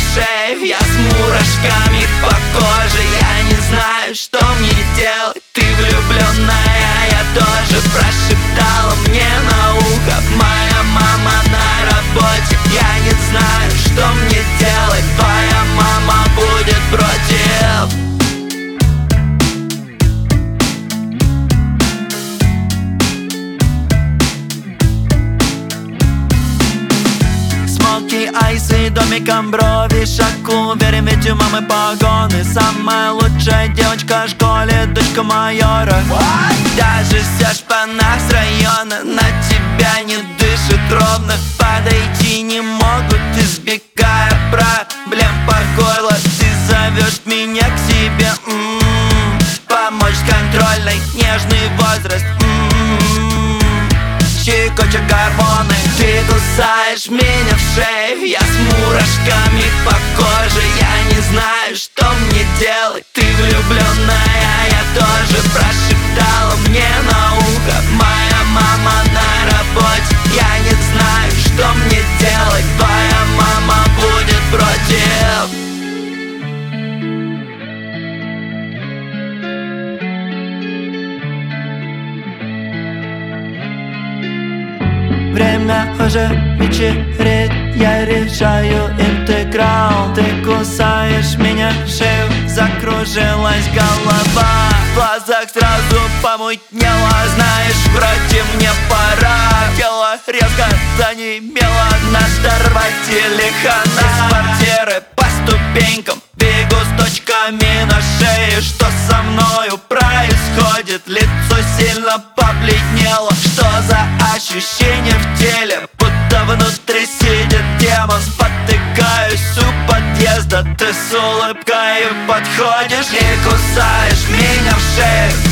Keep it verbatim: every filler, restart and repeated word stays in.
шею, я с мурашками по коже. Я не знаю, что мне делать. Ты влюбленная, я тоже. Прошептала мне на ухо моя мама на работе. Я не знаю, что мне делать. Твоя мама будет против. Смоки, айсы, домиком брови, шаг уверен, ведь у мамы погоны. Самая лучшая девочка в школе, дочка майора. Даже все шпана с района на тебя не дышит ровно. Подойти не могут, избегая проблем по горло. Ты зовешь меня к себе, м-м-м. Помочь с контрольной, нежный возраст, м-м-м. Щекочет гормоны. Ты кусаешь меня в шею, я с мурашками по коже. Я не знаю, что мне делать. Ты влюбленная, я тоже. Прошептала мне на ухо моя мама на работе. Я не знаю, что мне делать. Твоя мама будет против. Время уже вечереть, я решаю интеграл. Ты кусаешь меня в шею, закружилась голова. В глазах сразу помутнело, знаешь, вроде мне пора. Тело резко занемело, надо рвать телехана. Из квартиры по ступенькам бегу с точками на шее. Что со мною происходит? Лицо сильно побледнело. Что за ощущение в теле? Будто внутри сидит демон. Спотыкаюсь у подъезда. Ты с улыбкой подходишь и кусаешь меня в шею.